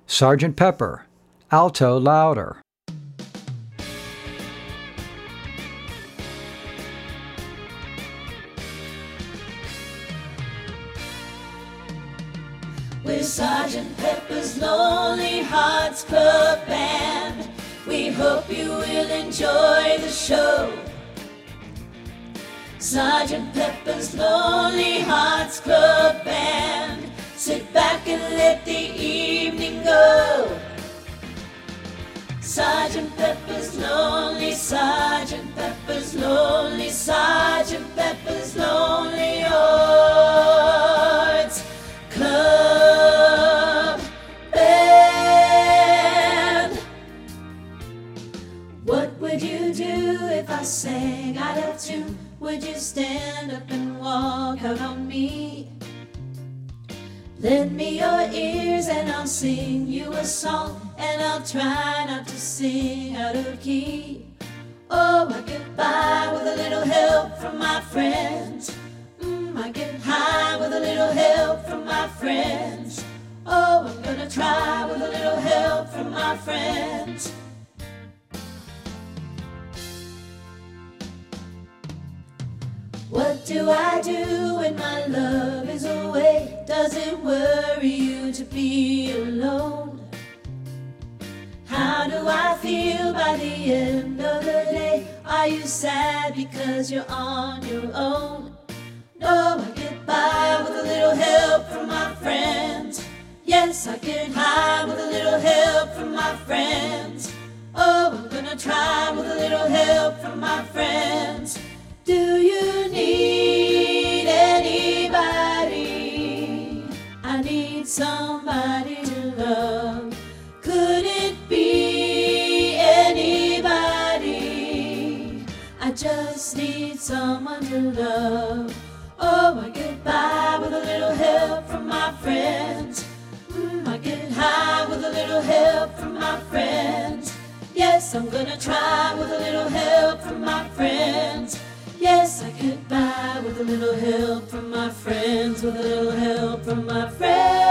Sergeant Pepper, alto louder. We're Sergeant Pepper's Lonely Hearts Club Band. We hope you will enjoy the show. Sergeant Pepper's Lonely Hearts Club Band. Sit back and let the evening go. Sergeant Pepper's Lonely, Sergeant Pepper's Lonely, Sergeant Pepper's Lonely Hearts Club Band. What would you do if I sang out of tune? Would you stand up and walk out on me? Lend me your ears and I'll sing you a song, and I'll try not to sing out of key. Oh, I get by with a little help from my friends. I get high with a little help from my friends. Oh, I'm gonna try with a little help from my friends. What do I do when my love is away? Does it worry you to be alone? How do I feel by the end of the day? Are you sad because you're on your own? No, I get by with a little help from my friends. Yes, I get high with a little help from my friends. Oh, I'm gonna try with a little help from my friends. Do you need anybody? I need somebody to love. Could it be anybody? I just need someone to love. Oh, I get by with a little help from my friends. I get high with a little help from my friends. Yes, I'm gonna try with a little help from my friends. Yes, I get by with a little help from my friends, with a little help from my friends.